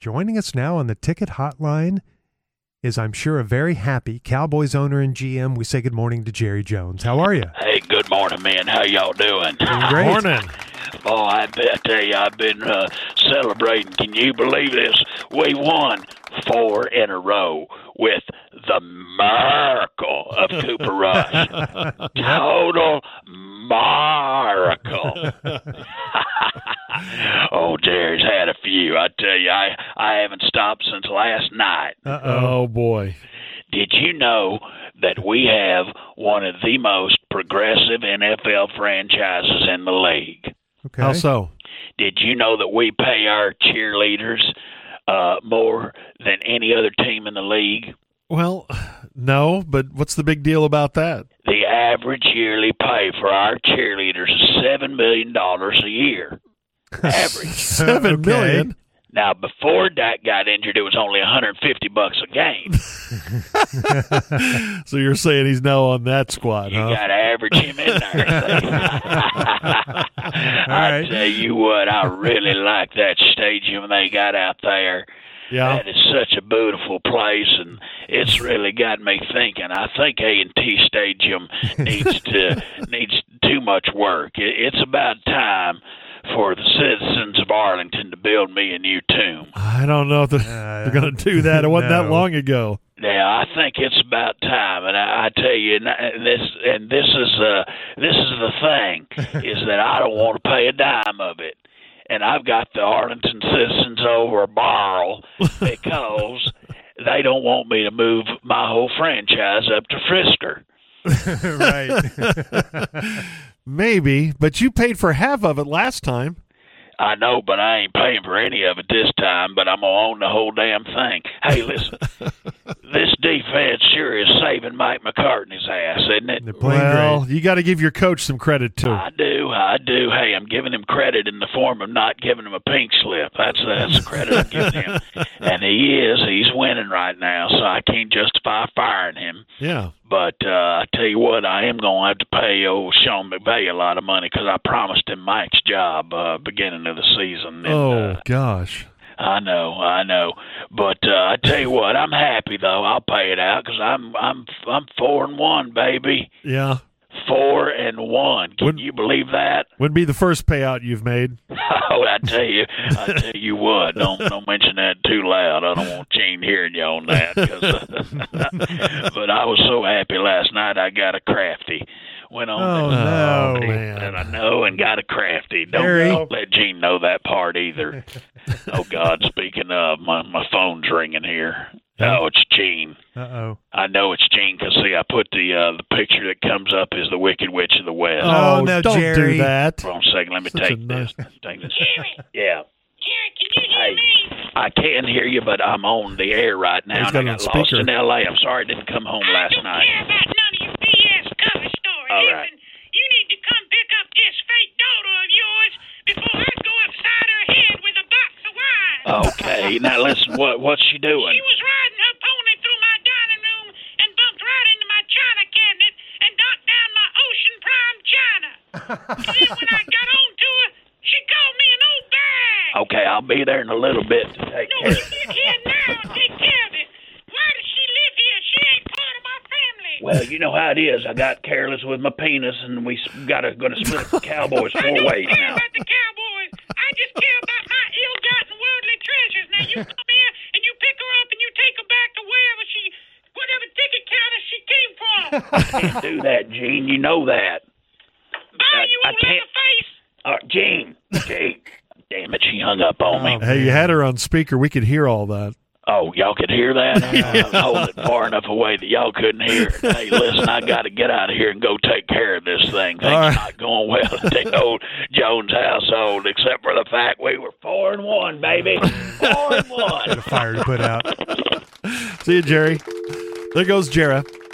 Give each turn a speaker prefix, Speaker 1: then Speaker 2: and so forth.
Speaker 1: Joining us now on the ticket hotline is, I'm sure, a very happy Cowboys owner and GM. We say good morning to Jerry Jones. How are you?
Speaker 2: Hey, good morning, man. How y'all doing?
Speaker 1: Doing great.
Speaker 3: Morning.
Speaker 2: Oh, I tell you, I've been celebrating. Can you believe this? We won 4 in a row with the miracle of Cooper Rush. Total miracle. Oh, Jerry's had a few. I tell you, I haven't stopped since last night.
Speaker 3: Oh, boy.
Speaker 2: Did you know that we have one of the most progressive NFL franchises in the league?
Speaker 1: Okay.
Speaker 3: How so?
Speaker 2: Did you know that we pay our cheerleaders more than any other team in the league?
Speaker 3: Well, no, but what's the big deal about that?
Speaker 2: The average yearly pay for our cheerleaders is $7 million a year. Average.
Speaker 3: $7 million?
Speaker 2: Now, before Dak got injured, it was only $150 a game.
Speaker 3: So you're saying he's now on that squad,
Speaker 2: You
Speaker 3: huh?
Speaker 2: got to average him in there. I tell you what, I really like that stadium they got out there.
Speaker 3: Yeah.
Speaker 2: That is such a beautiful place, and it's really got me thinking. I think A&T Stadium needs too much work. It's about time for the citizens of Arlington to build me a new tomb.
Speaker 3: I don't know if they're going to do that. It wasn't that long ago.
Speaker 2: Yeah, I think it's about time, and I tell you, and this is the thing, is that I don't want to pay a dime of it, and I've got the Arlington citizens over a barrel because they don't want me to move my whole franchise up to Frisker.
Speaker 1: Right.
Speaker 3: Maybe, but you paid for half of it last time.
Speaker 2: I know, but I ain't paying for any of it this time, but I'm going to own the whole damn thing. Hey, listen, this defense sure is saving Mike McCartney's ass, isn't it?
Speaker 1: They're playing
Speaker 3: Well,
Speaker 1: great.
Speaker 3: you got to give your coach some credit, too.
Speaker 2: I do. Hey, I'm giving him credit in the form of not giving him a pink slip. That's the credit I'm giving him. And he's winning right now, so I can't justify firing him.
Speaker 3: Yeah.
Speaker 2: But I tell you what, I am going to have to pay old Sean McVay a lot of money because I promised him Mike's job beginning of the season. And,
Speaker 3: gosh.
Speaker 2: I know. But I tell you what, I'm happy though. I'll pay it out because I'm 4-1, baby.
Speaker 3: Yeah.
Speaker 2: 4-1. Can you believe that?
Speaker 3: Would be the first payout you've made.
Speaker 2: Oh, I tell you what. Don't mention that too loud. I don't want Gene hearing you on that. But I was so happy last night. I got a crafty. Went on
Speaker 1: no,
Speaker 3: man.
Speaker 2: and I know and got a crafty. Don't let Gene know that part either. Oh God! Speaking of, my phone's ringing here. Oh, it's Gene.
Speaker 1: Uh-oh.
Speaker 2: I know it's Gene because see, I put the picture that comes up is the Wicked Witch of the West.
Speaker 1: Oh, no,
Speaker 3: don't
Speaker 1: Jerry.
Speaker 3: do that.
Speaker 2: Hold on a second. Let me
Speaker 3: Such a
Speaker 2: take this. Take this. Yeah.
Speaker 4: Jerry, can you hear me?
Speaker 2: I can't hear you, but I'm on the air right now.
Speaker 3: He's got
Speaker 2: and I
Speaker 3: it
Speaker 2: got
Speaker 3: on
Speaker 2: lost
Speaker 3: speaker.
Speaker 2: in L.A. I'm sorry I didn't come home last
Speaker 4: I don't
Speaker 2: night.
Speaker 4: care about none of your BS cover story.
Speaker 2: All
Speaker 4: Listen,
Speaker 2: right.
Speaker 4: you need to come pick up this fake daughter of yours before I go upside her head with a box of wine.
Speaker 2: Okay. Now listen. What's she doing?
Speaker 4: She was riding her pony through my dining room and bumped right into my china cabinet and knocked down my Ocean Prime china. And then when I got on to her, she called me an old bag.
Speaker 2: Okay, I'll be there in a little bit to take
Speaker 4: No,
Speaker 2: care
Speaker 4: you
Speaker 2: of it.
Speaker 4: get here now and take care of it. Why does she live here? She ain't part of my family.
Speaker 2: Well, you know how it is. I got careless with my penis, and we going to split the Cowboys
Speaker 4: I
Speaker 2: 4
Speaker 4: don't
Speaker 2: ways
Speaker 4: care
Speaker 2: now.
Speaker 4: about the Cowboys. I just care about my ill-gotten worldly treasures. Now you come here and you pick her up and you take her back to whatever ticket counter she came from.
Speaker 2: I can't do that, Gene. You know that.
Speaker 4: Bye, you
Speaker 2: I
Speaker 4: old
Speaker 2: can't.
Speaker 4: leatherface.
Speaker 2: Gene. Damn it, she hung up on me.
Speaker 3: Hey, you had her on speaker. We could hear all that.
Speaker 2: Oh, y'all could hear that? I was holding it far enough away that y'all couldn't hear it. Hey, listen, I got to get out of here and go take care of this thing. Things
Speaker 3: right.
Speaker 2: not going well at the old Jones household, except for the fact we were 4-1, baby. 4-1.
Speaker 1: Got a fire to put out.
Speaker 3: See you, Jerry. There goes Jarrah.